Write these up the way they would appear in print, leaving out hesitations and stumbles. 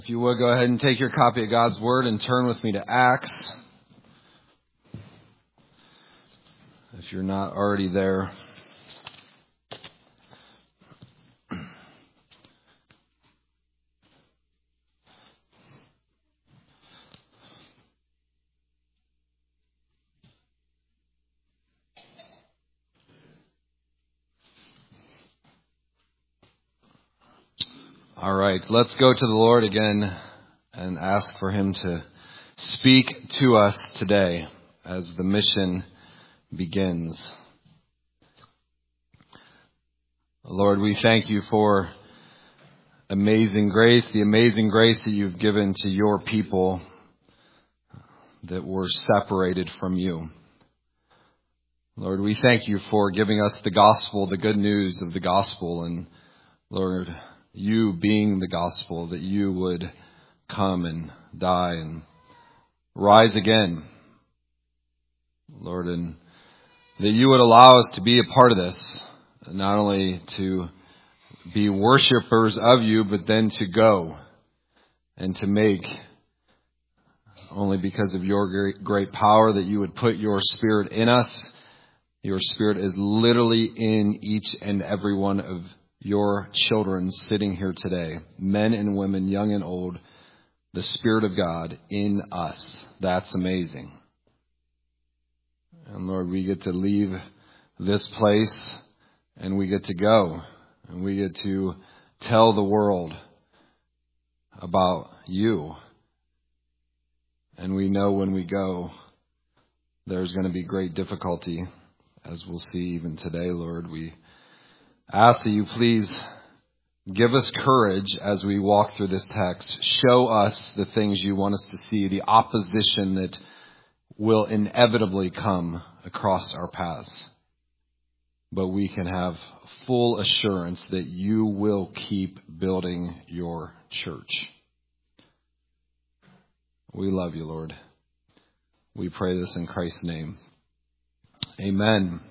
If you would, go ahead and take your copy of God's Word and turn with me to Acts. If you're not already there. All right, let's go to the Lord again and ask for Him to speak to us today as the mission begins. Lord, we thank you for amazing grace, the amazing grace that you've given to your people that were separated from you. Lord, we thank you for giving us the gospel, the good news of the gospel, and Lord, you being the gospel, that you would come and die and rise again, Lord, and that you would allow us to be a part of this, not only to be worshipers of you, but then to go and to make, only because of your great power, that you would put your Spirit in us. Your Spirit is literally in each and every one of your children sitting here today, men and women, young and old, the Spirit of God in us. That's amazing. And Lord, we get to leave this place and we get to go and we get to tell the world about you. And we know when we go, there's going to be great difficulty, as we'll see even today, Lord. We ask that you please give us courage as we walk through this text. Show us the things you want us to see, the opposition that will inevitably come across our paths. But we can have full assurance that you will keep building your church. We love you, Lord. We pray this in Christ's name. Amen.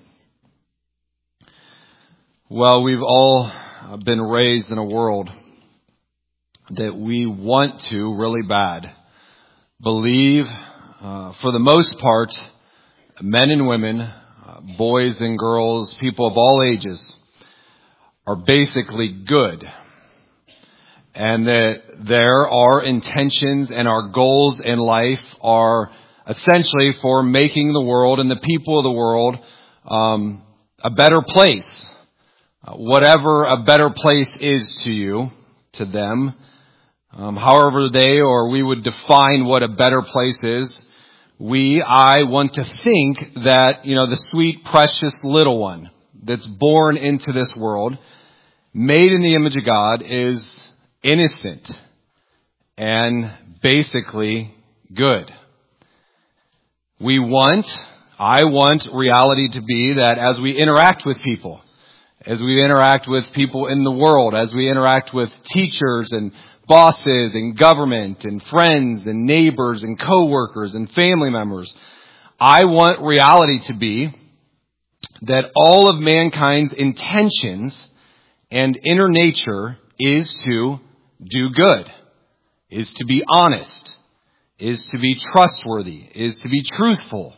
Well, we've all been raised in a world that we want to really bad believe, for the most part, men and women, boys and girls, people of all ages, are basically good. And that there are intentions and our goals in life are essentially for making the world and the people of the world a better place. Whatever a better place is to you, to them, however they or we would define what a better place is, I want to think that, the sweet, precious little one that's born into this world, made in the image of God, is innocent and basically good. I want reality to be that as we interact with people, as we interact with people in the world, as we interact with teachers and bosses and government and friends and neighbors and coworkers and family members, I want reality to be that all of mankind's intentions and inner nature is to do good, is to be honest, is to be trustworthy, is to be truthful,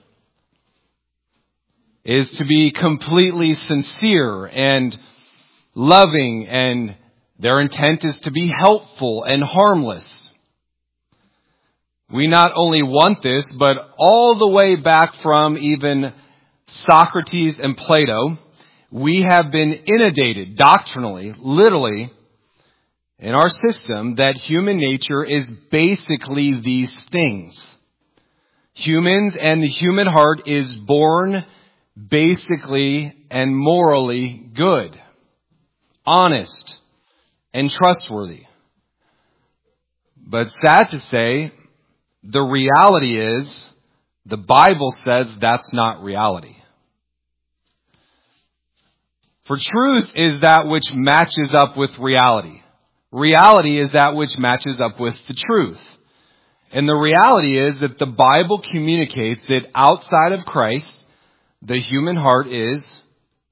is to be completely sincere and loving, and their intent is to be helpful and harmless. We not only want this, but all the way back from even Socrates and Plato, we have been inundated doctrinally, literally, in our system that human nature is basically these things. Humans and the human heart is born basically and morally good, honest, and trustworthy. But sad to say, the reality is, the Bible says that's not reality. For truth is that which matches up with reality. Reality is that which matches up with the truth. And the reality is that the Bible communicates that outside of Christ, the human heart is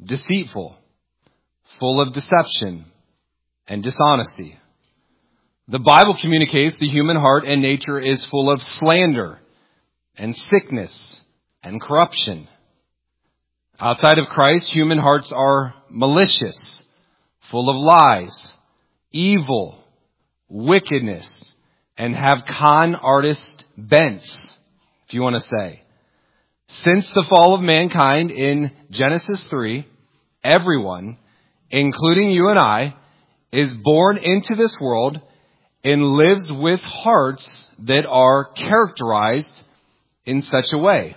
deceitful, full of deception and dishonesty. The Bible communicates the human heart and nature is full of slander and sickness and corruption. Outside of Christ, human hearts are malicious, full of lies, evil, wickedness, and have con artist bents, if you want to say. Since the fall of mankind in Genesis 3, everyone, including you and I, is born into this world and lives with hearts that are characterized in such a way.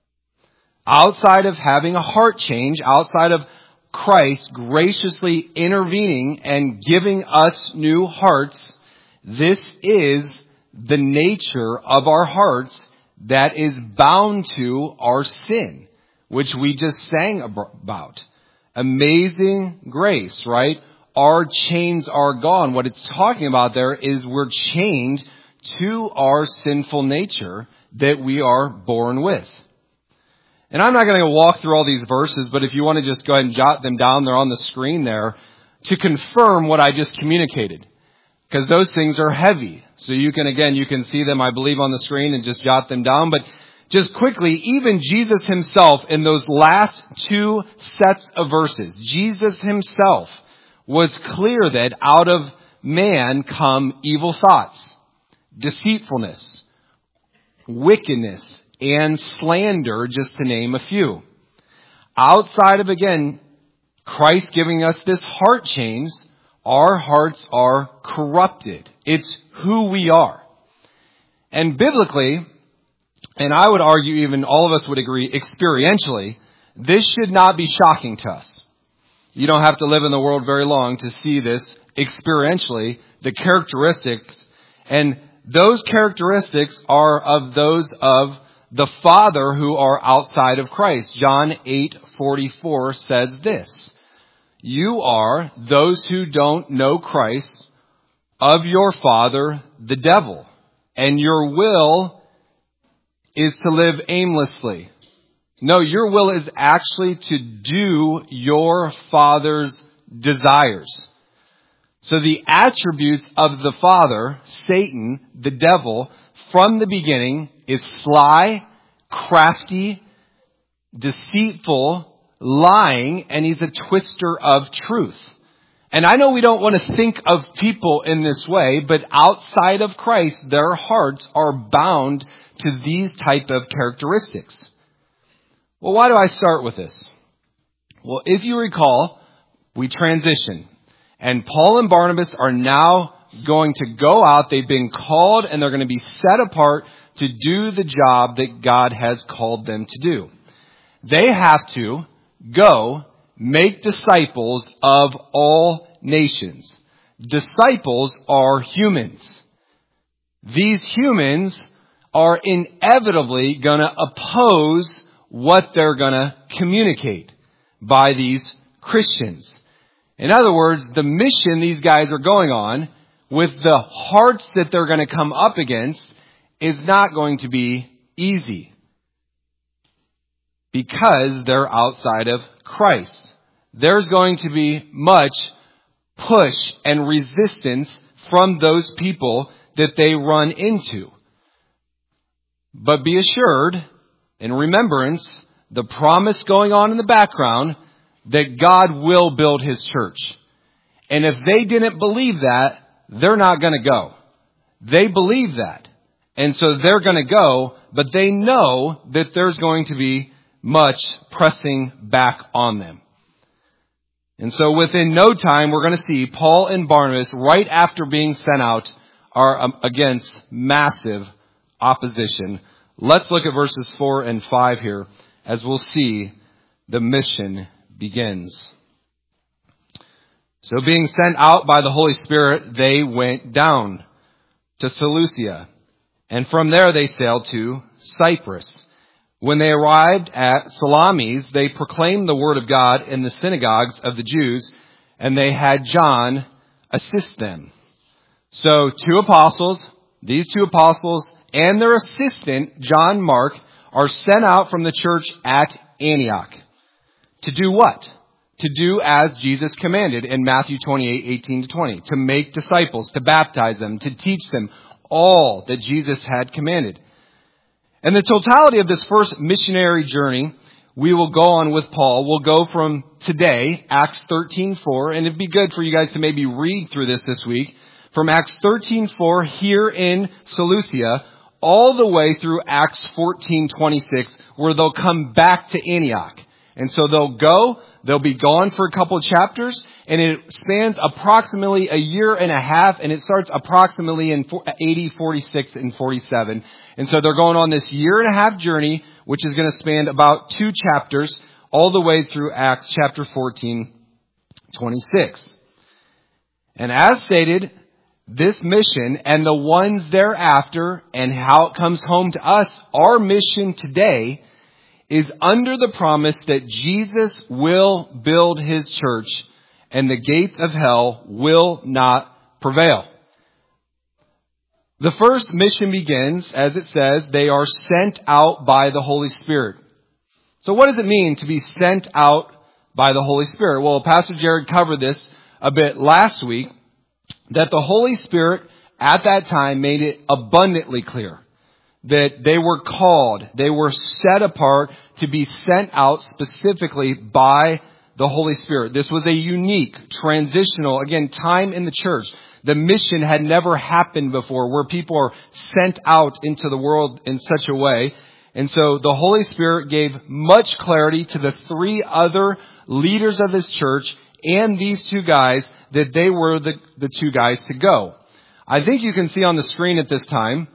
Outside of having a heart change, outside of Christ graciously intervening and giving us new hearts, this is the nature of our hearts that is bound to our sin, which we just sang about. Amazing grace, right? Our chains are gone. What it's talking about there is we're chained to our sinful nature that we are born with. And I'm not going to walk through all these verses, but if you want to just go ahead and jot them down, they're on the screen there to confirm what I just communicated. Because those things are heavy. So you can see them, I believe, on the screen and just jot them down. But just quickly, even Jesus himself in those last two sets of verses, Jesus himself was clear that out of man come evil thoughts, deceitfulness, wickedness, and slander, just to name a few. Outside of, again, Christ giving us this heart change, our hearts are corrupted. It's who we are. And biblically, and I would argue even all of us would agree experientially, this should not be shocking to us. You don't have to live in the world very long to see this experientially, the characteristics. And those characteristics are of those of the Father who are outside of Christ. John 8:44 says this, "You are those who don't know Christ of your father, the devil, and your will is to live aimlessly." No, your will is actually to do your father's desires. So the attributes of the father, Satan, the devil, from the beginning is sly, crafty, deceitful, lying, and he's a twister of truth. And I know we don't want to think of people in this way, but outside of Christ, their hearts are bound to these type of characteristics. Well, why do I start with this? Well, if you recall, we transition. And Paul and Barnabas are now going to go out. They've been called and they're going to be set apart to do the job that God has called them to do. They have to go make disciples of all nations. Disciples are humans. These humans are inevitably going to oppose what they're going to communicate by these Christians. In other words, the mission these guys are going on with the hearts that they're going to come up against is not going to be easy because they're outside of Christ. There's going to be much push and resistance from those people that they run into. But be assured, in remembrance, the promise going on in the background that God will build his church. And if they didn't believe that, they're not going to go. They believe that. And so they're going to go, but they know that there's going to be much pressing back on them. And so within no time, we're going to see Paul and Barnabas, right after being sent out, are against massive opposition. Let's look at verses 4 and 5 here, as we'll see the mission begins. So being sent out by the Holy Spirit, they went down to Seleucia, and from there they sailed to Cyprus. When they arrived at Salamis, they proclaimed the word of God in the synagogues of the Jews, and they had John assist them. So these two apostles, and their assistant, John Mark, are sent out from the church at Antioch. To do what? to do as Jesus commanded in Matthew 28:18-20, to make disciples, to baptize them, to teach them all that Jesus had commanded. And the totality of this first missionary journey we will go on with Paul will go from today, Acts 13:4, and it'd be good for you guys to maybe read through this week, from Acts 13:4 here in Seleucia, all the way through Acts 14:26, where they'll come back to Antioch. And so they'll be gone for a couple of chapters, and it spans approximately a year and a half, and it starts approximately in AD 46 and 47. And so they're going on this year and a half journey, which is going to span about 2 chapters, all the way through Acts chapter 14:26. And as stated, this mission and the ones thereafter and how it comes home to us, our mission today is under the promise that Jesus will build his church and the gates of hell will not prevail. The first mission begins, as it says, they are sent out by the Holy Spirit. So what does it mean to be sent out by the Holy Spirit? Well, Pastor Jared covered this a bit last week, that the Holy Spirit at that time made it abundantly clear that they were called, they were set apart to be sent out specifically by the Holy Spirit. This was a unique, transitional, again, time in the church. The mission had never happened before where people are sent out into the world in such a way. And so the Holy Spirit gave much clarity to the 3 other leaders of this church and these 2 guys that they were the 2 guys to go. I think you can see on the screen at this time,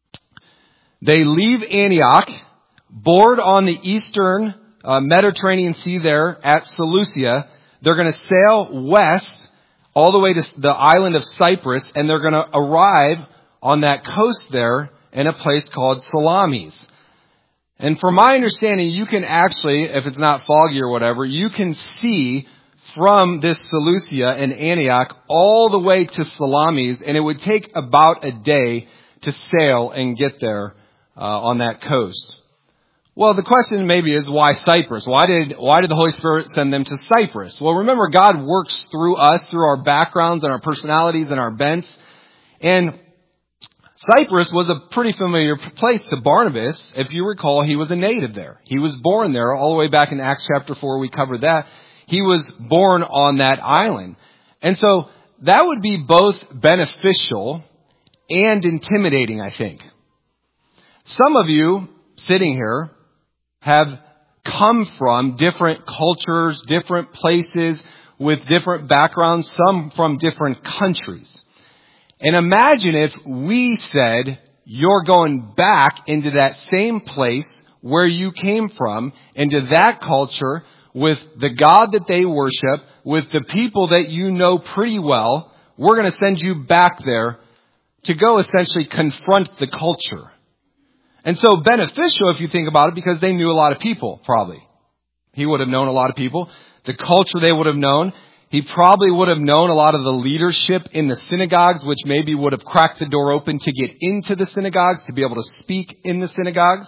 they leave Antioch, board on the eastern Mediterranean Sea there at Seleucia. They're going to sail west all the way to the island of Cyprus, and they're going to arrive on that coast there in a place called Salamis. And from my understanding, you can actually, if it's not foggy or whatever, you can see from this Seleucia and Antioch all the way to Salamis, and it would take about a day to sail and get there on that coast. Well, the question maybe is, why Cyprus? Why did the Holy Spirit send them to Cyprus? Well, remember, God works through us, through our backgrounds and our personalities and our bents. And Cyprus was a pretty familiar place to Barnabas. If you recall, he was a native there. He was born there all the way back in Acts chapter 4. We covered that. He was born on that island. And so that would be both beneficial and intimidating, I think. Some of you sitting here have come from different cultures, different places with different backgrounds, some from different countries. And imagine if we said, you're going back into that same place where you came from, into that culture, with the God that they worship, with the people that you know pretty well. We're going to send you back there to go essentially confront the culture. And so beneficial if you think about it, because they knew a lot of people, probably. He would have known a lot of people. The culture they would have known. He probably would have known a lot of the leadership in the synagogues, which maybe would have cracked the door open to get into the synagogues, to be able to speak in the synagogues.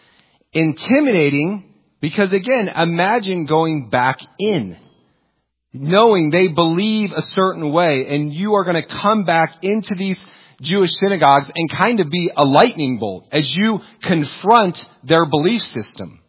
Intimidating, because again, imagine going back in, knowing they believe a certain way, and you are going to come back into these Jewish synagogues and kind of be a lightning bolt as you confront their belief system.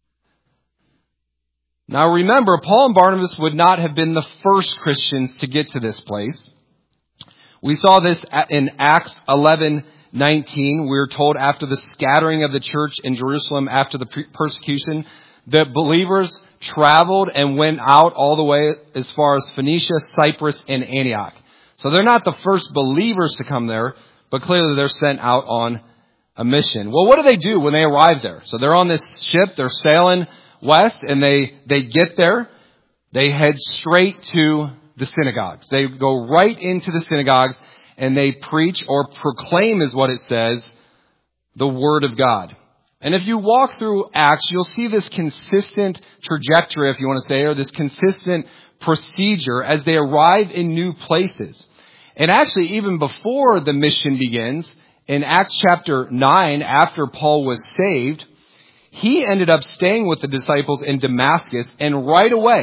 Now remember, Paul and Barnabas would not have been the first Christians to get to this place. We saw this in Acts 11:19. We're told after the scattering of the church in Jerusalem after the persecution, that believers traveled and went out all the way as far as Phoenicia, Cyprus, and Antioch. So they're not the first believers to come there, but clearly they're sent out on a mission. Well, what do they do when they arrive there? So they're on this ship, they're sailing west, and they get there. They head straight to the synagogues. They go right into the synagogues, and they preach or proclaim, is what it says, the Word of God. And if you walk through Acts, you'll see this consistent trajectory, if you want to say, or this consistent procedure as they arrive in new places. And actually, even before the mission begins, in Acts chapter 9, after Paul was saved, he ended up staying with the disciples in Damascus, and right away,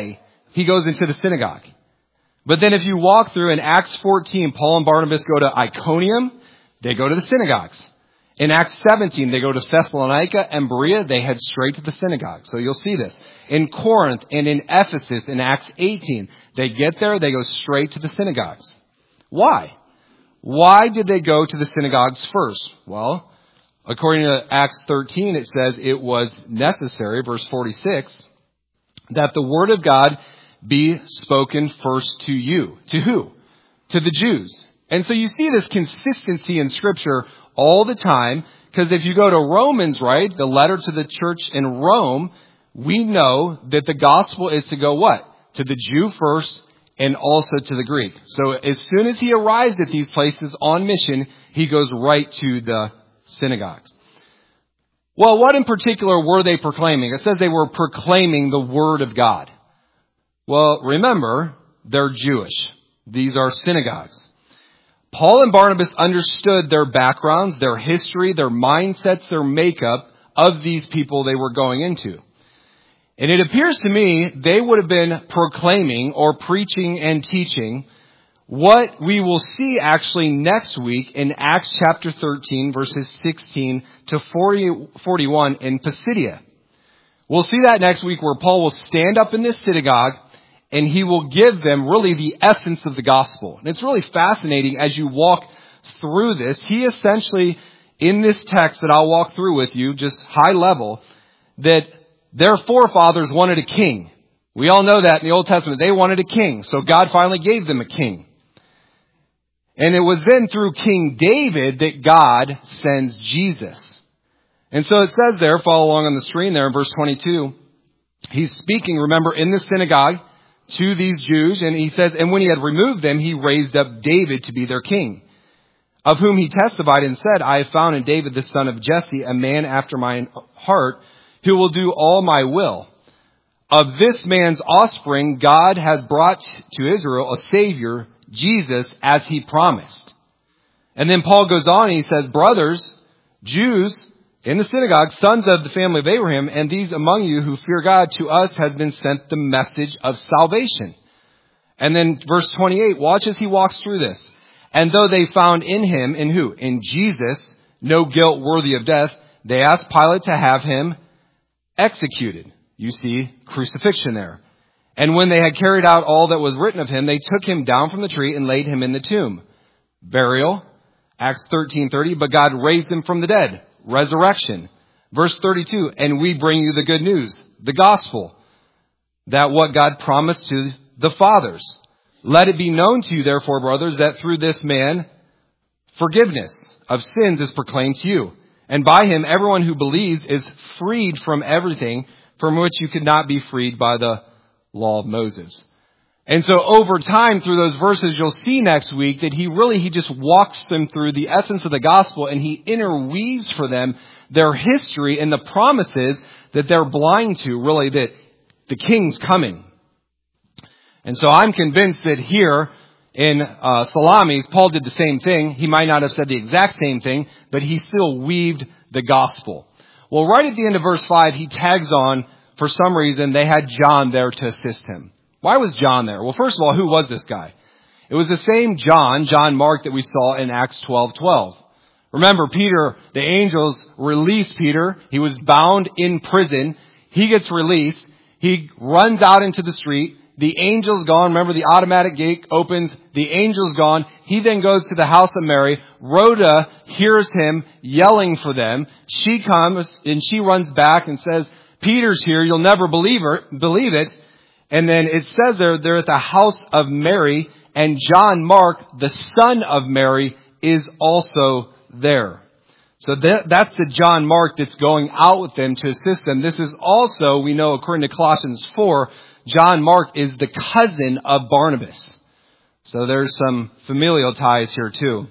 he goes into the synagogue. But then if you walk through in Acts 14, Paul and Barnabas go to Iconium, they go to the synagogues. In Acts 17, they go to Thessalonica and Berea, they head straight to the synagogue. So you'll see this. In Corinth and in Ephesus in Acts 18, they get there, they go straight to the synagogues. Why? Why did they go to the synagogues first? Well, according to Acts 13, it says it was necessary, verse 46, that the word of God be spoken first to you. To who? To the Jews. And so you see this consistency in Scripture all the time, because if you go to Romans, right, the letter to the church in Rome, we know that the gospel is to go what? To the Jew first and also to the Greek. So as soon as he arrives at these places on mission, he goes right to the synagogues. Well, what in particular were they proclaiming? It says they were proclaiming the word of God. Well, remember, they're Jewish. These are synagogues. Paul and Barnabas understood their backgrounds, their history, their mindsets, their makeup of these people they were going into. And it appears to me they would have been proclaiming or preaching and teaching what we will see actually next week in Acts chapter 13, verses 16 to 41 in Pisidia. We'll see that next week where Paul will stand up in this synagogue and he will give them really the essence of the gospel. And it's really fascinating as you walk through this. He essentially, in this text that I'll walk through with you, just high level, that their forefathers wanted a king. We all know that in the Old Testament. They wanted a king. So God finally gave them a king. And it was then through King David that God sends Jesus. And so it says there, follow along on the screen there in verse 22, he's speaking, remember, in the synagogue to these Jews. And he says, and when he had removed them, he raised up David to be their king, of whom he testified and said, I have found in David the son of Jesse, a man after my heart, who will do all my will. Of this man's offspring, God has brought to Israel a Savior, Jesus, as he promised. And then Paul goes on and he says, brothers, Jews in the synagogue, sons of the family of Abraham, and these among you who fear God, to us has been sent the message of salvation. And then verse 28, watch as he walks through this. And though they found in him, in who? In Jesus, no guilt worthy of death, they asked Pilate to have him executed. You see crucifixion there. And when they had carried out all that was written of him, they took him down from the tree and laid him in the tomb. Burial, Acts 13:30, but God raised him from the dead. Resurrection. Verse 32, and we bring you the good news, the gospel, that what God promised to the fathers. Let it be known to you, therefore, brothers, that through this man, forgiveness of sins is proclaimed to you. And by him, everyone who believes is freed from everything from which you could not be freed by the law of Moses. And so over time, through those verses, you'll see next week that he just walks them through the essence of the gospel, and he interweaves for them their history and the promises that they're blind to, really, that the king's coming. And so I'm convinced that here in Salamis, Paul did the same thing. He might not have said the exact same thing, but he still weaved the gospel. Well, right at the end of verse 5, he tags on, for some reason, they had John there to assist him. Why was John there? Well, first of all, who was this guy? It was the same John Mark, that we saw in Acts 12:12. Remember, Peter, the angels released Peter. He was bound in prison. He gets released. He runs out into the street. The angel's gone. Remember, the automatic gate opens. The angel's gone. He then goes to the house of Mary. Rhoda hears him yelling for them. She comes and she runs back and says, Peter's here. You'll never believe it. And then it says they're at the house of Mary, and John Mark, the son of Mary, is also there. So that's the John Mark that's going out with them to assist them. This is also, we know according to Colossians 4, John Mark is the cousin of Barnabas. So there's some familial ties here too.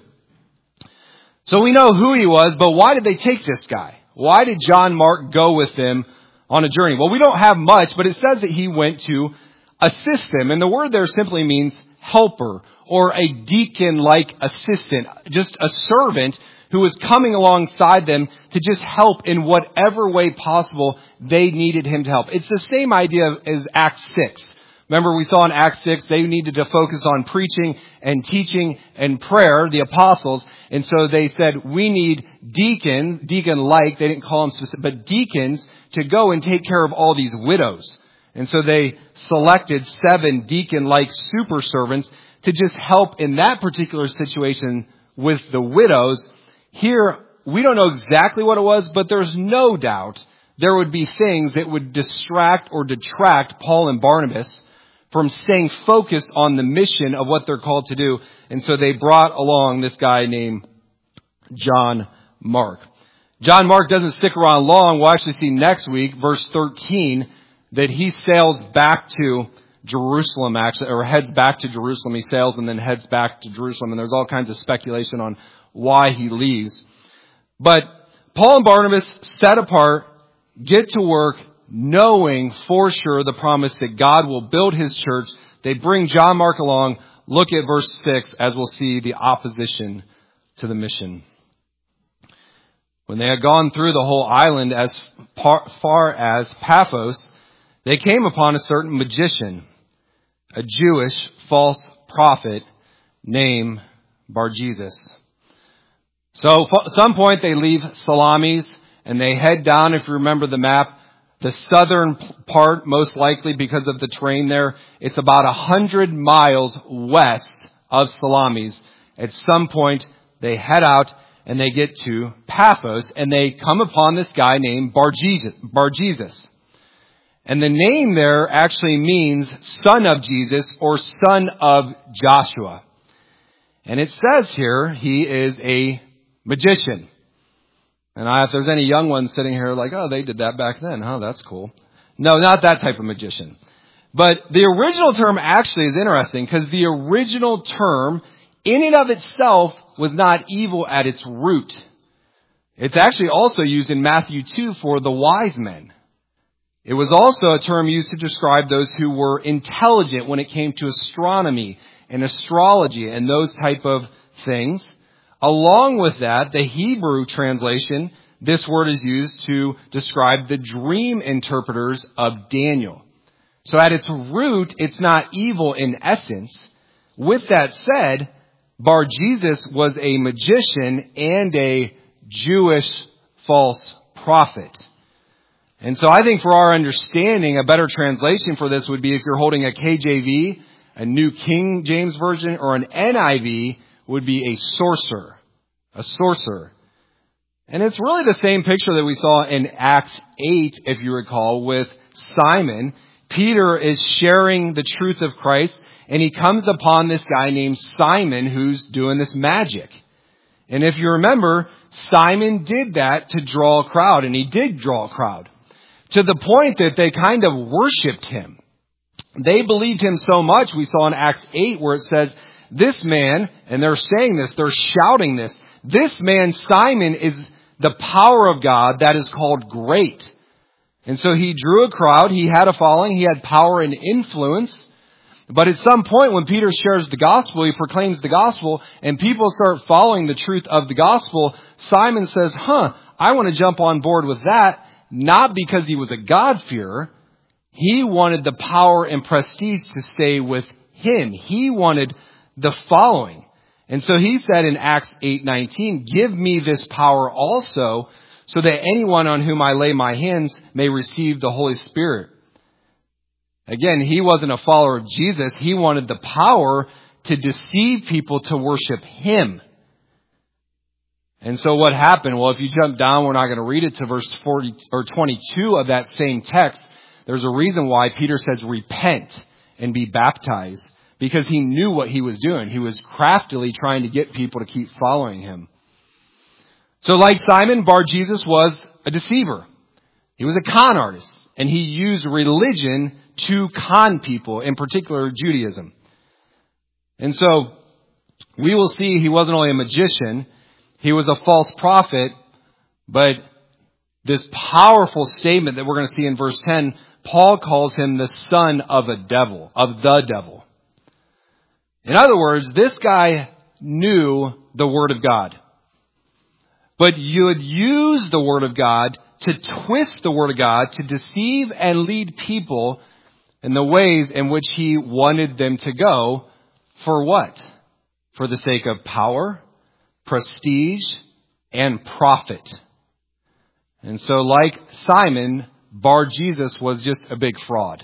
So we know who he was, but why did they take this guy? Why did John Mark go with them on a journey? Well, we don't have much, but it says that he went to assist them. And the word there simply means helper or a deacon-like assistant, just a servant who was coming alongside them to just help in whatever way possible they needed him to help. It's the same idea as Acts 6. Remember, we saw in Acts 6, they needed to focus on preaching and teaching and prayer, the apostles. And so they said, we need deacon-like, they didn't call them specific, but deacons to go and take care of all these widows. And so they selected 7 deacon-like super servants to just help in that particular situation with the widows. Here, we don't know exactly what it was, but there's no doubt there would be things that would distract or detract Paul and Barnabas from staying focused on the mission of what they're called to do. And so they brought along this guy named John Mark. John Mark doesn't stick around long. We'll actually see next week, verse 13, that he sails back to Jerusalem, actually, or heads back to Jerusalem. He sails and then heads back to Jerusalem. And there's all kinds of speculation on why he leaves. But Paul and Barnabas, set apart, get to work, knowing for sure the promise that God will build his church. They bring John Mark along. Look at verse 6 as we'll see the opposition to the mission. When they had gone through the whole island as far as Paphos, they came upon a certain magician, a Jewish false prophet named Bar-Jesus. So at some point they leave Salamis and they head down, if you remember the map, the southern part, most likely because of the terrain there. It's about 100 miles west of Salamis. At some point they head out and they get to Paphos and they come upon this guy named Bar-Jesus. And the name there actually means son of Jesus or son of Joshua. And it says here he is a magician. And if there's any young ones sitting here like, oh, they did that back then. Huh, that's cool. No, not that type of magician. But the original term actually is interesting because the original term in and of itself was not evil at its root. It's actually also used in Matthew 2 for the wise men. It was also a term used to describe those who were intelligent when it came to astronomy and astrology and those type of things. Along with that, the Hebrew translation, this word is used to describe the dream interpreters of Daniel. So at its root, it's not evil in essence. With that said, Bar-Jesus was a magician and a Jewish false prophet. And so I think for our understanding, a better translation for this would be if you're holding a KJV, a New King James Version, or an NIV, would be a sorcerer. A sorcerer. And it's really the same picture that we saw in Acts 8, if you recall, with Simon. Peter is sharing the truth of Christ, and he comes upon this guy named Simon who's doing this magic. And if you remember, Simon did that to draw a crowd, and he did draw a crowd. To the point that they kind of worshipped him. They believed him so much, we saw in Acts 8 where it says, this man, and they're saying this, they're shouting this man, Simon, is the power of God that is called great. And so he drew a crowd, he had a following, he had power and influence. But at some point when Peter shares the gospel, he proclaims the gospel, and people start following the truth of the gospel, Simon says, I want to jump on board with that. Not because he was a God-fearer. He wanted the power and prestige to stay with him. He wanted the following. And so he said in Acts 8:19, give me this power also, so that anyone on whom I lay my hands may receive the Holy Spirit. Again, he wasn't a follower of Jesus. He wanted the power to deceive people to worship him. And so what happened? Well, if you jump down, we're not going to read it to verse 40 or 22 of that same text. There's a reason why Peter says repent and be baptized, because he knew what he was doing. He was craftily trying to get people to keep following him. So like Simon, Bar-Jesus was a deceiver. He was a con artist, and he used religion to con people, in particular Judaism. And so we will see he wasn't only a magician, he was a false prophet, but this powerful statement that we're going to see in verse 10, Paul calls him the son of the devil. In other words, this guy knew the Word of God. But you would use the Word of God to twist the Word of God to deceive and lead people and the ways in which he wanted them to go. For what? For the sake of power, prestige, and profit. And so like Simon, Bar-Jesus was just a big fraud.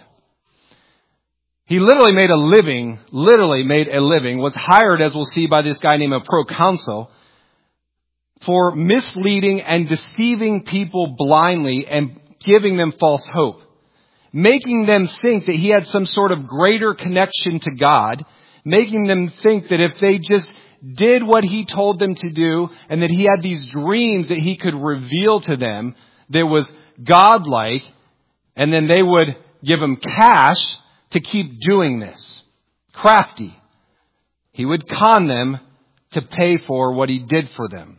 He literally made a living, was hired, as we'll see, by this guy named a proconsul for misleading and deceiving people blindly and giving them false hope, making them think that he had some sort of greater connection to God, making them think that if they just did what he told them to do and that he had these dreams that he could reveal to them that was godlike, and then they would give him cash to keep doing this. Crafty. He would con them to pay for what he did for them.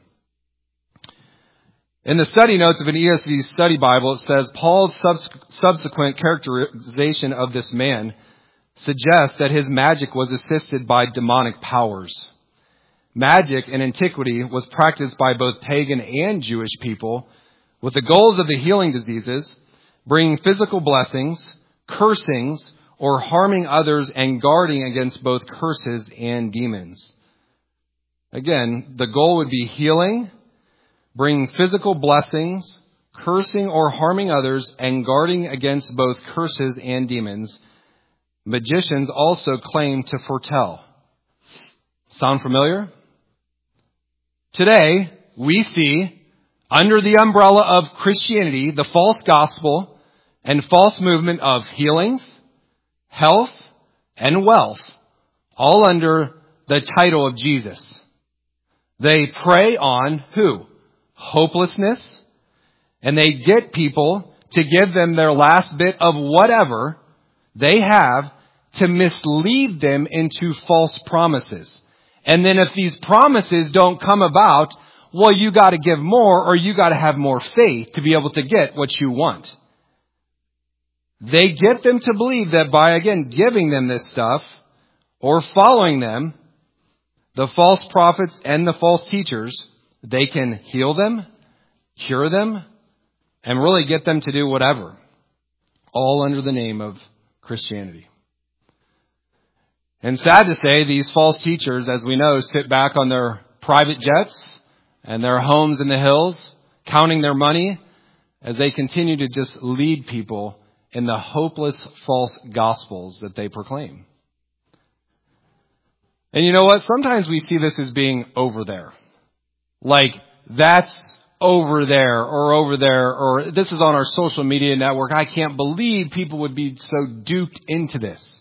In the study notes of an ESV study Bible, it says, Paul's subsequent characterization of this man suggests that his magic was assisted by demonic powers. Magic in antiquity was practiced by both pagan and Jewish people with the goals of the healing diseases, bringing physical blessings, cursings, or harming others and guarding against both curses and demons. Again, the goal would be healing, bringing physical blessings, cursing or harming others, and guarding against both curses and demons. Magicians also claim to foretell. Sound familiar? Today, we see, under the umbrella of Christianity, the false gospel and false movement of healings, health, and wealth, all under the title of Jesus. They prey on who? Hopelessness, and they get people to give them their last bit of whatever they have to mislead them into false promises. And then if these promises don't come about, well, you got to give more, or you got to have more faith to be able to get what you want. They get them to believe that by, again, giving them this stuff or following them, the false prophets and the false teachers, they can heal them, cure them, and really get them to do whatever, all under the name of Christianity. And sad to say, these false teachers, as we know, sit back on their private jets and their homes in the hills, counting their money as they continue to just lead people in the hopeless false gospels that they proclaim. And you know what? Sometimes we see this as being over there. Like, that's over there, or this is on our social media network. I can't believe people would be so duped into this.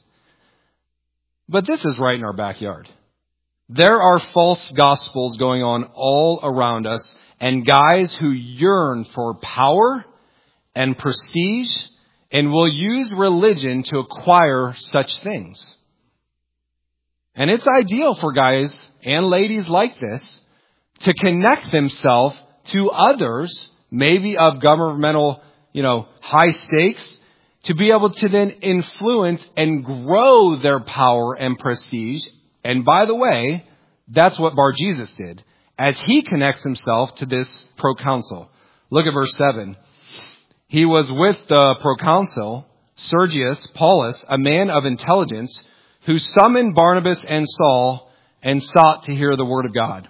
But this is right in our backyard. There are false gospels going on all around us, and guys who yearn for power and prestige and will use religion to acquire such things. And it's ideal for guys and ladies like this to connect themselves to others, maybe of governmental, high stakes, to be able to then influence and grow their power and prestige. And by the way, that's what Bar-Jesus did, as he connects himself to this proconsul. Look at verse 7. He was with the proconsul, Sergius Paulus, a man of intelligence, who summoned Barnabas and Saul and sought to hear the word of God.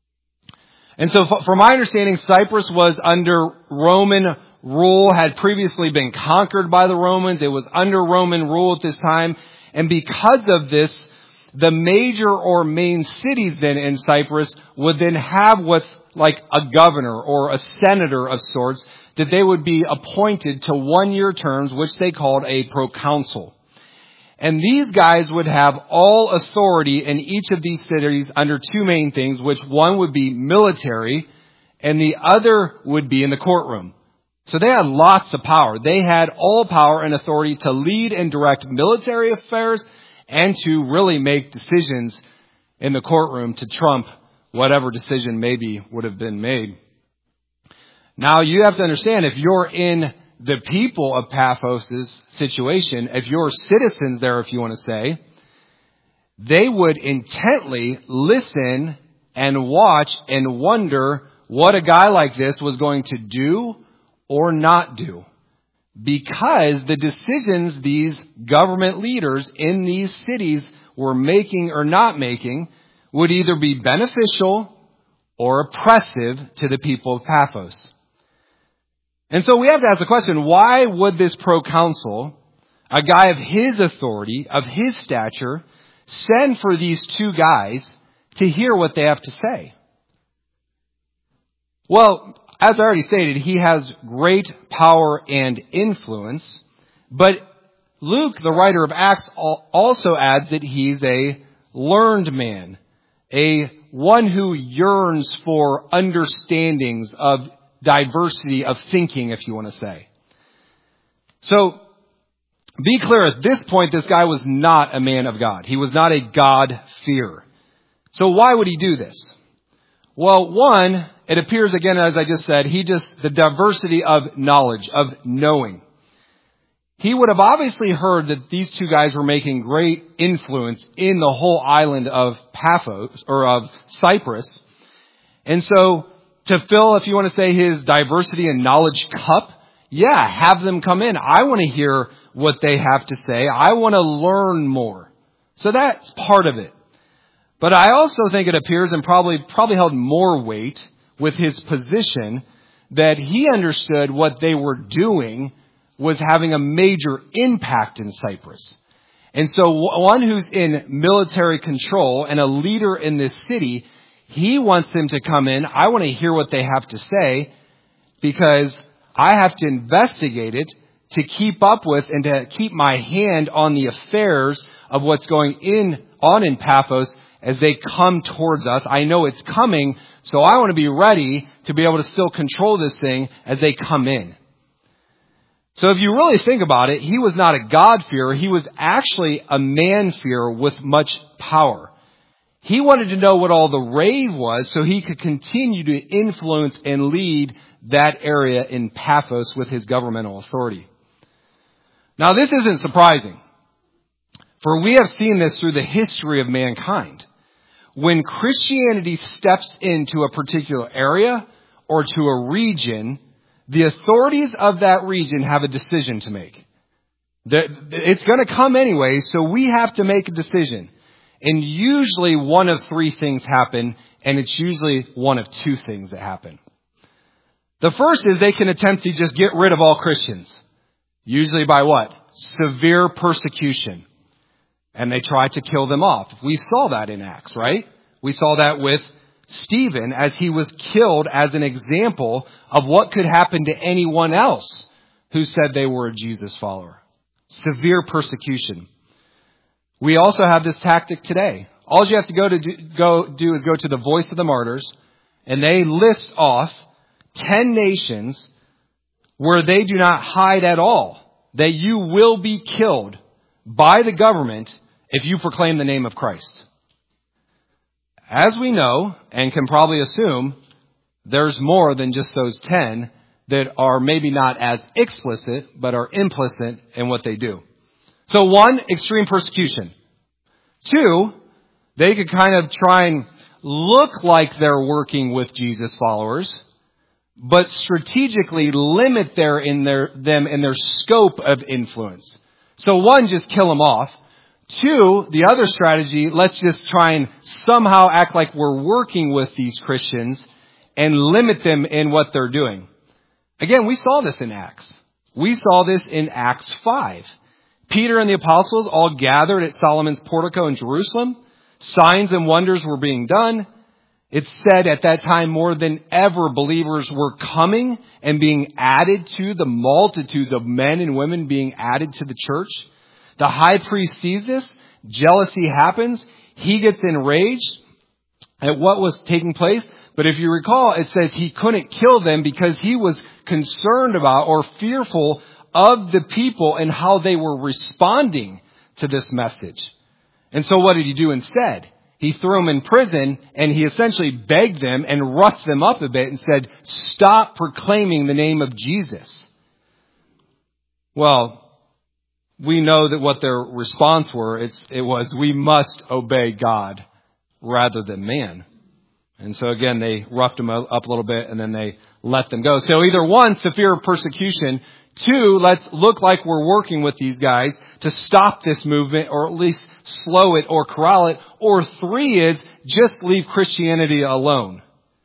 And so from my understanding, Cyprus was under Roman rule, had previously been conquered by the Romans. It was under Roman rule at this time. And because of this, the major or main cities then in Cyprus would then have what's like a governor or a senator of sorts, that they would be appointed to 1-year terms, which they called a proconsul. And these guys would have all authority in each of these cities under two main things, which one would be military and the other would be in the courtroom. So they had lots of power. They had all power and authority to lead and direct military affairs and to really make decisions in the courtroom to trump whatever decision maybe would have been made. Now you have to understand, if you're in the people of Paphos' situation, if you're citizens there, if you want to say, they would intently listen and watch and wonder what a guy like this was going to do or not do. because the decisions these government leaders in these cities were making or not making would either be beneficial or oppressive to the people of Paphos. And so we have to ask the question, why would this proconsul, a guy of his authority, of his stature, send for these two guys to hear what they have to say? Well, as I already stated, he has great power and influence, but Luke, the writer of Acts, also adds that he's a learned man, a one who yearns for understandings of diversity of thinking, if you want to say. So, be clear, at this point, this guy was not a man of God. He was not a God-fearer. So why would he do this? Well, one, it appears again, as I just said, the diversity of knowledge, of knowing. He would have obviously heard that these two guys were making great influence in the whole island of Paphos, or of Cyprus. And so, to fill, if you want to say, his diversity and knowledge cup, have them come in. I want to hear what they have to say. I want to learn more. So that's part of it. But I also think it appears, and probably held more weight with his position, that he understood what they were doing was having a major impact in Cyprus. And so one who's in military control and a leader in this city, he wants them to come in. I want to hear what they have to say because I have to investigate it to keep up with and to keep my hand on the affairs of what's going on in Paphos as they come towards us. I know it's coming, so I want to be ready to be able to still control this thing as they come in. So if you really think about it, he was not a God-fearer. He was actually a man-fearer with much power. He wanted to know what all the rave was so he could continue to influence and lead that area in Paphos with his governmental authority. Now, this isn't surprising, for we have seen this through the history of mankind. When Christianity steps into a particular area or to a region, the authorities of that region have a decision to make. It's going to come anyway, so we have to make a decision. And usually one of three things happen, and it's usually one of two things that happen. The first is they can attempt to just get rid of all Christians. Usually by what? Severe persecution. And they try to kill them off. We saw that in Acts, right? We saw that with Stephen as he was killed as an example of what could happen to anyone else who said they were a Jesus follower. Severe persecution. We also have this tactic today. All you have to go do is go to the Voice of the Martyrs, and they list off 10 nations where they do not hide at all that you will be killed by the government if you proclaim the name of Christ. As we know, and can probably assume, there's more than just those 10 that are maybe not as explicit, but are implicit in what they do. So one, extreme persecution. Two, they could kind of try and look like they're working with Jesus followers, but strategically limit them in their scope of influence. So one, just kill them off. Two, the other strategy, let's just try and somehow act like we're working with these Christians and limit them in what they're doing. Again, we saw this in Acts. We saw this in Acts 5. Peter and the apostles all gathered at Solomon's portico in Jerusalem. Signs and wonders were being done. It's said at that time more than ever believers were coming and being added to the multitudes of men and women being added to the church. The high priest sees this. Jealousy happens. He gets enraged at what was taking place. But if you recall, it says he couldn't kill them because he was concerned about or fearful of the people and how they were responding to this message. And so what did he do instead? He threw them in prison and he essentially begged them and roughed them up a bit and said, stop proclaiming the name of Jesus. Well, we know that what their response was, we must obey God rather than man. And so again, they roughed them up a little bit and then they let them go. So either one, severe persecution. 2, let's look like we're working with these guys to stop this movement or at least slow it or corral it. Or 3 is just leave Christianity alone.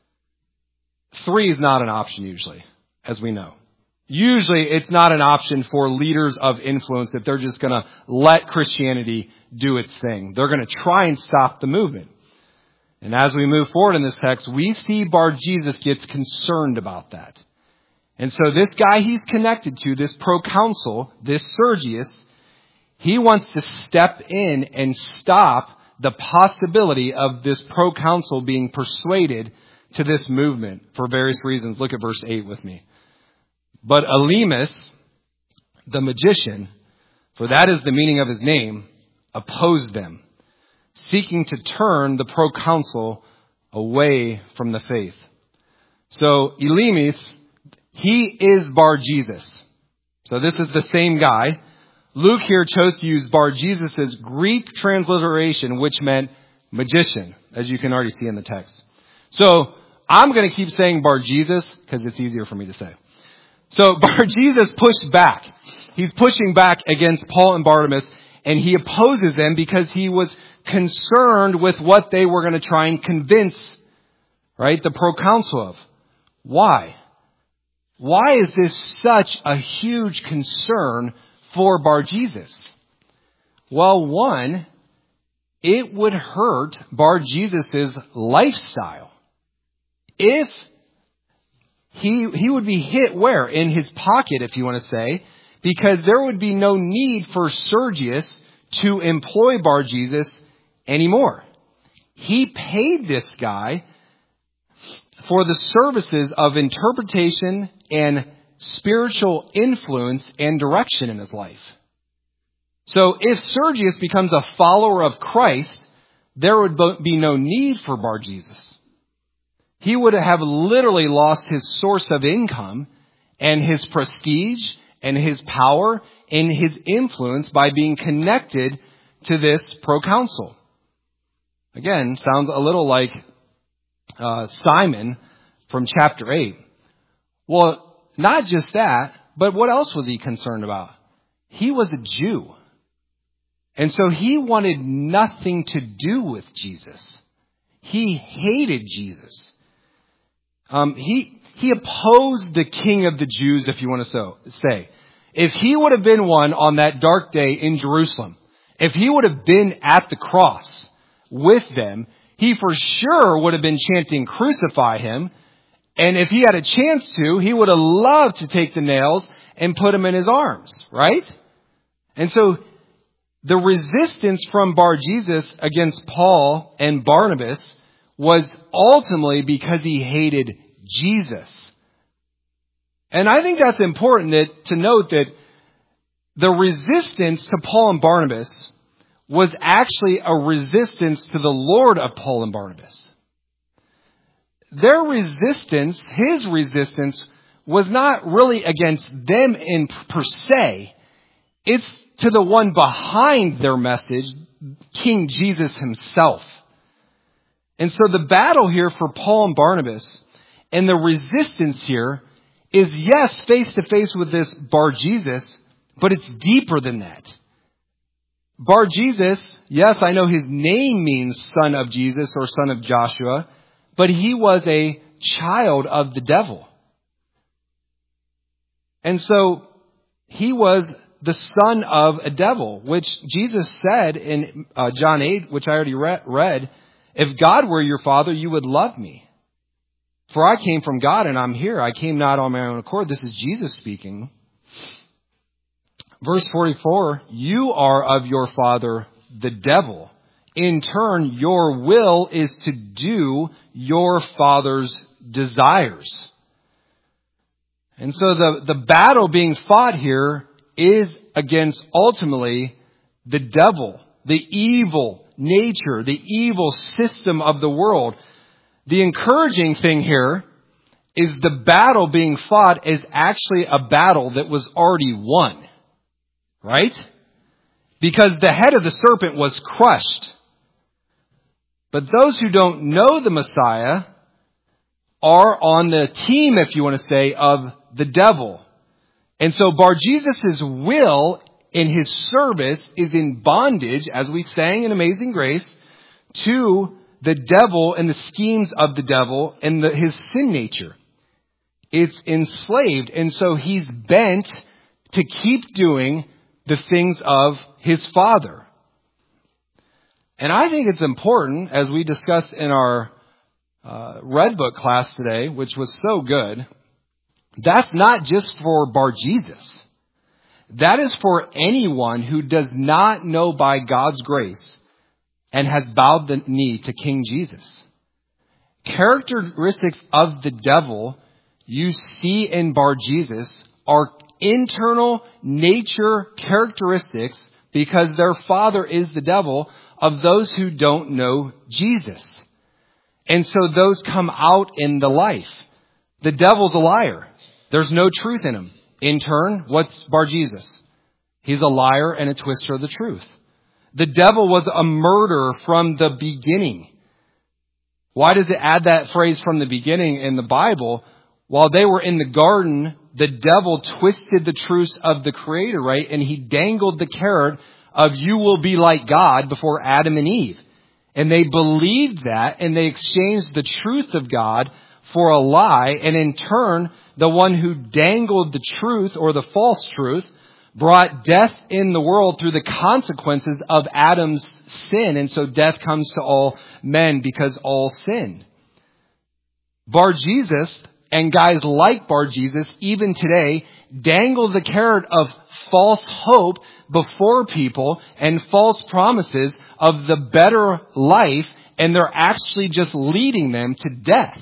3 is not an option usually, as we know. Usually it's not an option for leaders of influence that they're just going to let Christianity do its thing. They're going to try and stop the movement. And as we move forward in this text, we see Bar-Jesus gets concerned about that. And so this guy he's connected to, this proconsul, this Sergius, he wants to step in and stop the possibility of this proconsul being persuaded to this movement for various reasons. Look at verse 8 with me. But Elymas, the magician, for that is the meaning of his name, opposed them, seeking to turn the proconsul away from the faith. So Elymas, he is Bar-Jesus. So this is the same guy. Luke here chose to use Bar-Jesus' Greek transliteration, which meant magician, as you can already see in the text. So I'm going to keep saying Bar-Jesus because it's easier for me to say. So Bar-Jesus pushed back. He's pushing back against Paul and Barnabas, and he opposes them because he was concerned with what they were going to try and convince, right, the proconsul of. Why? Why is this such a huge concern for Bar-Jesus? Well, 1, it would hurt Bar-Jesus' lifestyle. If he would be hit where? In his pocket, if you want to say, because there would be no need for Sergius to employ Bar-Jesus anymore. He paid this guy for the services of interpretation and spiritual influence and direction in his life. So if Sergius becomes a follower of Christ, there would be no need for Bar-Jesus. He would have literally lost his source of income and his prestige and his power and his influence by being connected to this proconsul. Again, sounds a little like Simon from chapter 8. Well, not just that, but what else was he concerned about? He was a Jew. And so he wanted nothing to do with Jesus. He hated Jesus. He opposed the king of the Jews, if you want to say. If he would have been one on that dark day in Jerusalem, if he would have been at the cross with them, he for sure would have been chanting, "Crucify him." And if he had a chance to, he would have loved to take the nails and put them in his arms, right? And so the resistance from Bar-Jesus against Paul and Barnabas was ultimately because he hated Jesus. And I think that's important to note that the resistance to Paul and Barnabas was actually a resistance to the Lord of Paul and Barnabas. Their resistance, his resistance, was not really against them in per se. It's to the one behind their message, King Jesus himself. And so the battle here for Paul and Barnabas and the resistance here is, yes, face to face with this Bar-Jesus, but it's deeper than that. Bar-Jesus, yes, I know his name means son of Jesus or son of Joshua, but he was a child of the devil. And so he was the son of a devil, which Jesus said in John 8, which I already read, "If God were your father, you would love me. For I came from God and I'm here. I came not on my own accord." This is Jesus speaking. Verse 44, "You are of your father, the devil. In turn, your will is to do your father's desires." And so the battle being fought here is against ultimately the devil, the evil nature, the evil system of the world. The encouraging thing here is the battle being fought is actually a battle that was already won. Right? Because the head of the serpent was crushed. But those who don't know the Messiah are on the team, if you want to say, of the devil. And so Bar-Jesus' will in his service is in bondage, as we sang in Amazing Grace, to the devil and the schemes of the devil and his sin nature. It's enslaved. And so he's bent to keep doing the things of his father. And I think it's important, as we discussed in our Red Book class today, which was so good, that's not just for Bar-Jesus. That is for anyone who does not know by God's grace and has bowed the knee to King Jesus. Characteristics of the devil you see in Bar-Jesus are internal nature characteristics, because their father is the devil, of those who don't know Jesus. And so those come out in the life. The devil's a liar. There's no truth in him. In turn, what's Bar-Jesus? He's a liar and a twister of the truth. The devil was a murderer from the beginning. Why does it add that phrase from the beginning in the Bible? While they were in the garden, the devil twisted the truths of the Creator, right? And he dangled the carrot of you will be like God before Adam and Eve. And they believed that, and they exchanged the truth of God for a lie. And in turn, the one who dangled the truth or the false truth brought death in the world through the consequences of Adam's sin. And so death comes to all men because all sinned. Bar-Jesus and guys like Bar-Jesus, even today, dangle the carrot of false hope before people and false promises of the better life, and they're actually just leading them to death.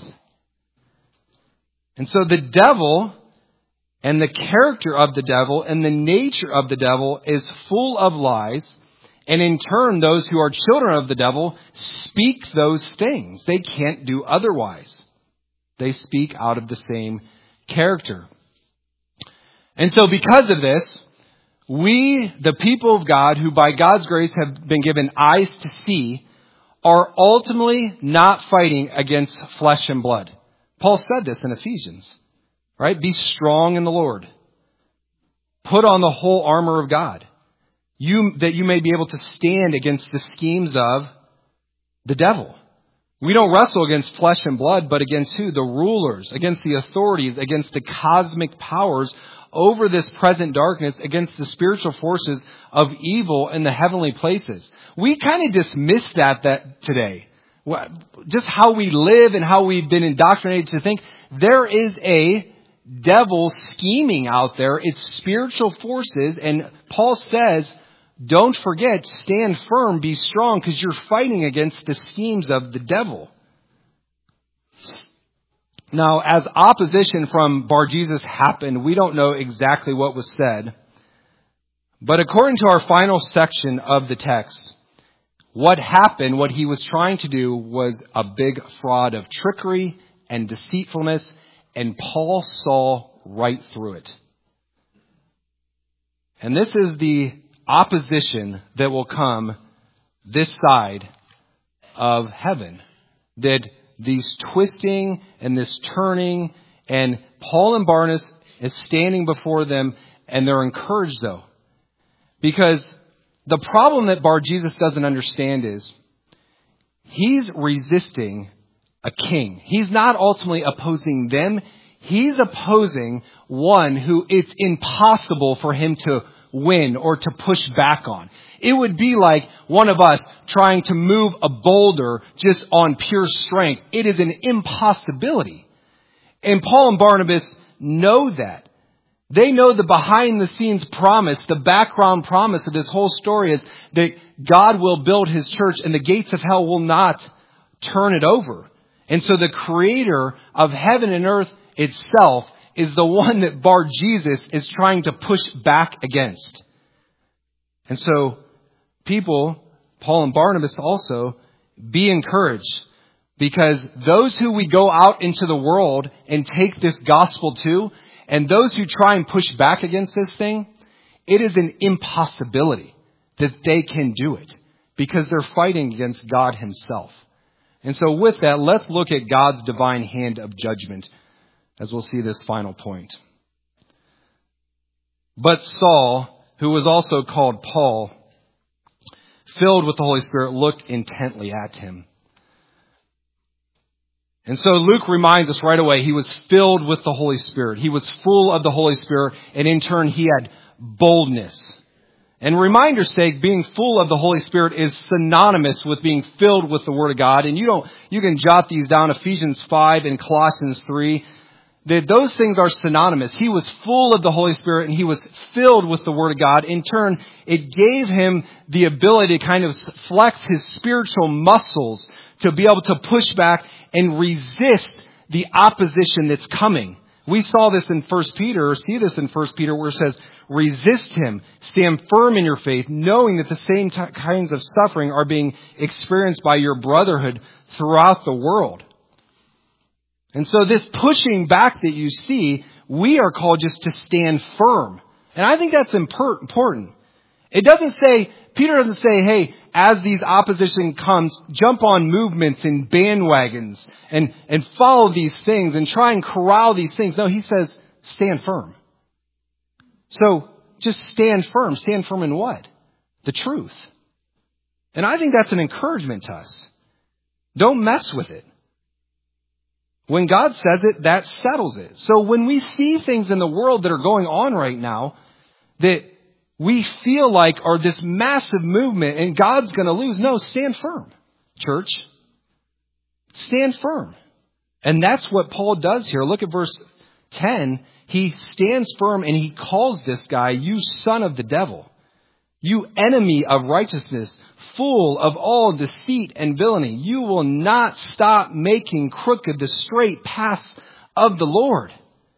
And so the devil and the character of the devil and the nature of the devil is full of lies. And in turn, those who are children of the devil speak those things. They can't do otherwise. They speak out of the same character. And so because of this, we, the people of God, who by God's grace have been given eyes to see, are ultimately not fighting against flesh and blood. Paul said this in Ephesians, right? Be strong in the Lord. Put on the whole armor of God, that you may be able to stand against the schemes of the devil. We don't wrestle against flesh and blood, but against who? The rulers, against the authorities, against the cosmic powers over this present darkness, against the spiritual forces of evil in the heavenly places. We kind of dismiss that today. Just how we live and how we've been indoctrinated to think there is a devil scheming out there. It's spiritual forces. And Paul says, don't forget, stand firm, be strong, because you're fighting against the schemes of the devil. Now, as opposition from Bar-Jesus happened, we don't know exactly what was said. But according to our final section of the text, what happened, what he was trying to do, was a big fraud of trickery and deceitfulness, and Paul saw right through it. And this is the opposition that will come this side of heaven. That these twisting and this turning, and Paul and Barnabas is standing before them, and they're encouraged though. Because the problem that Bar-Jesus doesn't understand is he's resisting a king. He's not ultimately opposing them. He's opposing one who it's impossible for him to win or to push back on. It would be like one of us trying to move a boulder just on pure strength. It is an impossibility. And Paul and Barnabas know that. They know the behind the scenes promise, the background promise of this whole story is that God will build his church and the gates of hell will not turn it over. And so the creator of heaven and earth itself is the one that Bar-Jesus is trying to push back against. And so people, Paul and Barnabas also, be encouraged, because those who we go out into the world and take this gospel to, and those who try and push back against this thing, it is an impossibility that they can do it, because they're fighting against God himself. And so with that, let's look at God's divine hand of judgment as we'll see this final point. But Saul, who was also called Paul, filled with the Holy Spirit, looked intently at him. And so Luke reminds us right away, he was filled with the Holy Spirit. He was full of the Holy Spirit, and in turn he had boldness. And reminder's sake, being full of the Holy Spirit is synonymous with being filled with the Word of God. And you can jot these down, Ephesians 5 and Colossians 3. Those things are synonymous. He was full of the Holy Spirit and he was filled with the Word of God. In turn, it gave him the ability to kind of flex his spiritual muscles to be able to push back and resist the opposition that's coming. We saw this in 1 Peter, or see this in 1 Peter, where it says, resist him, stand firm in your faith, knowing that the same kinds of suffering are being experienced by your brotherhood throughout the world. And so this pushing back that you see, we are called just to stand firm. And I think that's important. It doesn't say, Peter doesn't say, hey, as these opposition comes, jump on movements and bandwagons and follow these things and try and corral these things. No, he says, stand firm. So just stand firm. Stand firm in what? The truth. And I think that's an encouragement to us. Don't mess with it. When God says it, that settles it. So when we see things in the world that are going on right now that we feel like are this massive movement and God's going to lose, no, stand firm, church. Stand firm. And that's what Paul does here. Look at verse 10. He stands firm and he calls this guy, you son of the devil, you enemy of righteousness, full of all deceit and villainy. You will not stop making crooked the straight paths of the Lord.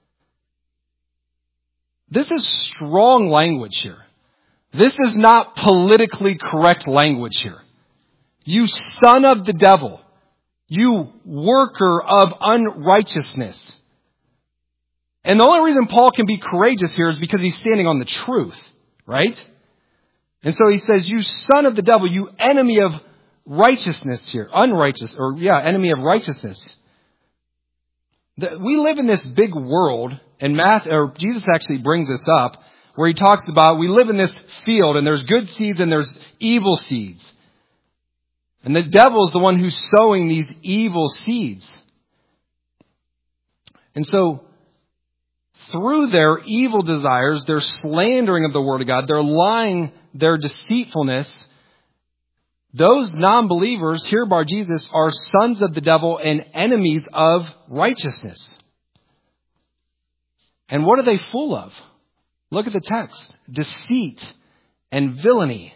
This is strong language here. This is not politically correct language here. You son of the devil, you worker of unrighteousness. And the only reason Paul can be courageous here is because he's standing on the truth, right? And so he says, you son of the devil, you enemy of righteousness here. Enemy of righteousness. We live in this big world, and Jesus actually brings this up, where he talks about we live in this field, and there's good seeds and there's evil seeds. And the devil is the one who's sowing these evil seeds. And so, through their evil desires, their slandering of the Word of God, their lying, their deceitfulness, those non-believers here by Jesus are sons of the devil and enemies of righteousness. And what are they full of? Look at the text. Deceit and villainy.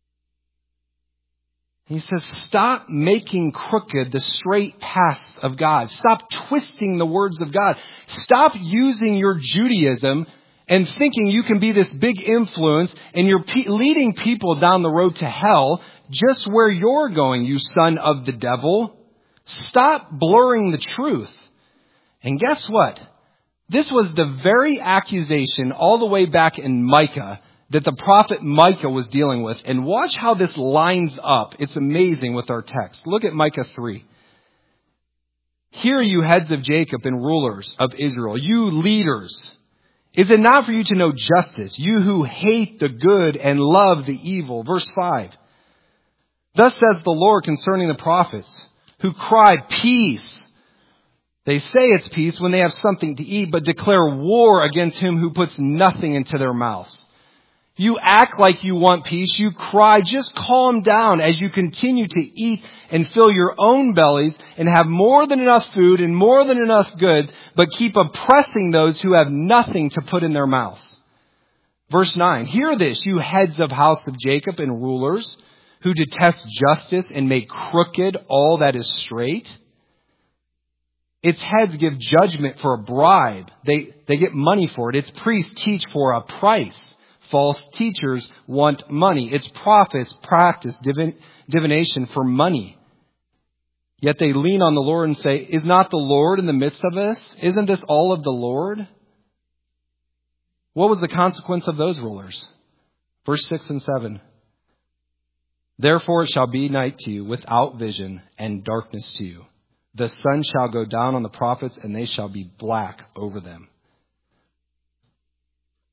He says, stop making crooked the straight paths of God. Stop twisting the words of God. Stop using your Judaism and thinking you can be this big influence and you're leading people down the road to hell just where you're going, you son of the devil. Stop blurring the truth. And guess what? This was the very accusation all the way back in Micah that the prophet Micah was dealing with. And watch how this lines up. It's amazing with our text. Look at Micah 3. Hear you heads of Jacob and rulers of Israel, you leaders. Is it not for you to know justice, you who hate the good and love the evil? Verse 5. Thus says the Lord concerning the prophets who cry peace. They say it's peace when they have something to eat, but declare war against him who puts nothing into their mouths. You act like you want peace. You cry, just calm down as you continue to eat and fill your own bellies and have more than enough food and more than enough goods, but keep oppressing those who have nothing to put in their mouths. Verse 9, hear this, you heads of house of Jacob and rulers who detest justice and make crooked all that is straight. Its heads give judgment for a bribe. They get money for it. Its priests teach for a price. False teachers want money. Its prophets practice divination for money. Yet they lean on the Lord and say, is not the Lord in the midst of us? Isn't this all of the Lord? What was the consequence of those rulers? Verse 6 and 7. Therefore it shall be night to you without vision and darkness to you. The sun shall go down on the prophets and they shall be black over them.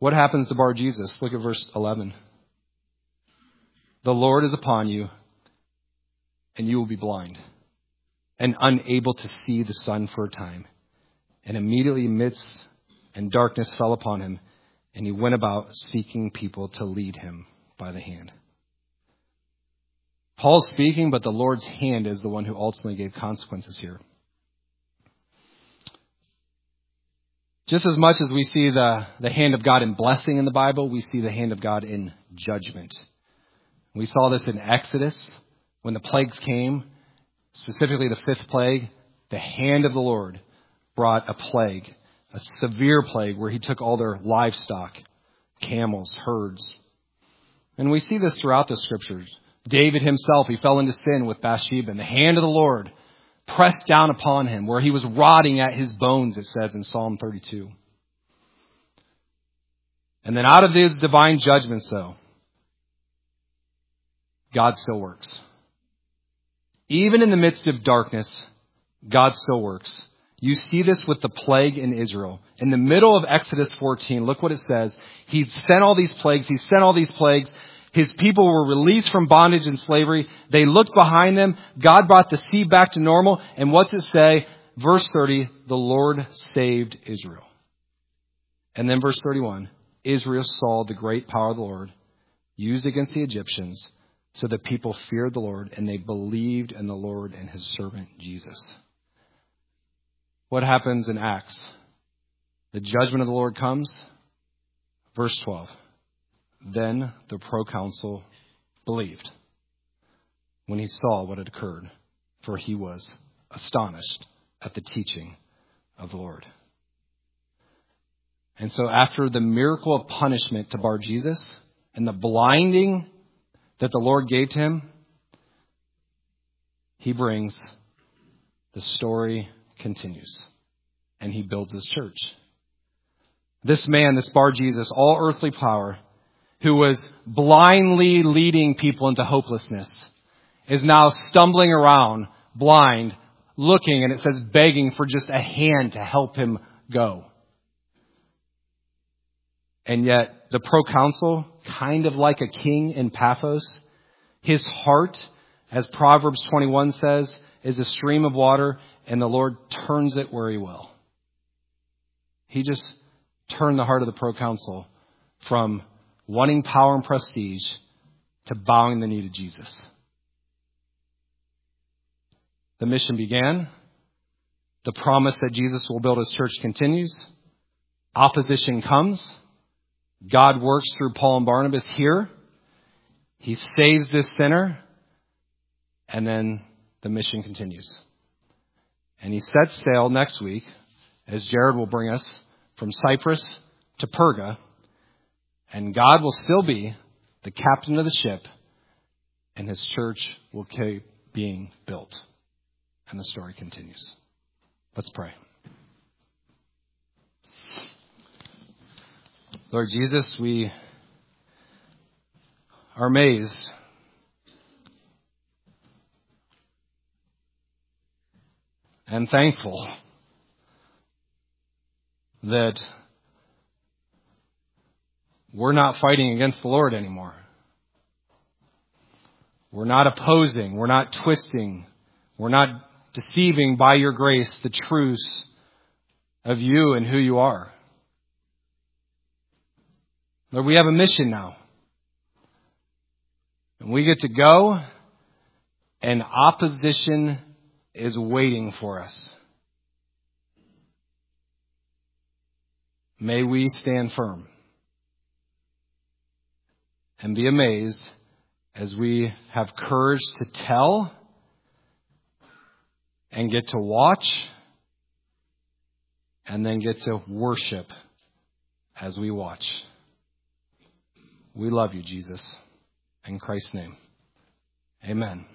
What happens to Bar Jesus? Look at verse 11. The Lord is upon you, and you will be blind and unable to see the sun for a time. And immediately mist and darkness fell upon him, and he went about seeking people to lead him by the hand. Paul's speaking, but the Lord's hand is the one who ultimately gave consequences here. Just as much as we see the hand of God in blessing in the Bible, we see the hand of God in judgment. We saw this in Exodus when the plagues came, specifically the 5th plague. The hand of the Lord brought a plague, a severe plague where he took all their livestock, camels, herds. And we see this throughout the scriptures. David himself, he fell into sin with Bathsheba, and the hand of the Lord pressed down upon him, where he was rotting at his bones, it says in Psalm 32. And then out of these divine judgments, though, God still works. Even in the midst of darkness, God still works. You see this with the plague in Israel. In the middle of Exodus 14, look what it says. He sent all these plagues. His people were released from bondage and slavery. They looked behind them. God brought the sea back to normal. And what's it say? Verse 30, the Lord saved Israel. And then verse 31, Israel saw the great power of the Lord used against the Egyptians. So the people feared the Lord, and they believed in the Lord and his servant Jesus. What happens in Acts? The judgment of the Lord comes. Verse 12. Then the proconsul believed when he saw what had occurred, for he was astonished at the teaching of the Lord. And so after the miracle of punishment to Bar Jesus and the blinding that the Lord gave to him, he brings, the story continues, and he builds his church. This man, this Bar Jesus, all earthly power, who was blindly leading people into hopelessness, is now stumbling around, blind, looking, and it says begging for just a hand to help him go. And yet the proconsul, kind of like a king in Paphos, his heart, as Proverbs 21 says, is a stream of water, and the Lord turns it where he will. He just turned the heart of the proconsul from wanting power and prestige to bowing the knee to Jesus. The mission began. The promise that Jesus will build his church continues. Opposition comes. God works through Paul and Barnabas here. He saves this sinner. And then the mission continues. And he sets sail next week, as Jared will bring us, from Cyprus to Perga. And God will still be the captain of the ship, and his church will keep being built. And the story continues. Let's pray. Lord Jesus, we are amazed and thankful that we're not fighting against the Lord anymore. We're not opposing. We're not twisting. We're not deceiving by your grace the truths of you and who you are. Lord, we have a mission now. And we get to go, and opposition is waiting for us. May we stand firm and be amazed as we have courage to tell and get to watch and then get to worship as we watch. We love you, Jesus. In Christ's name, amen.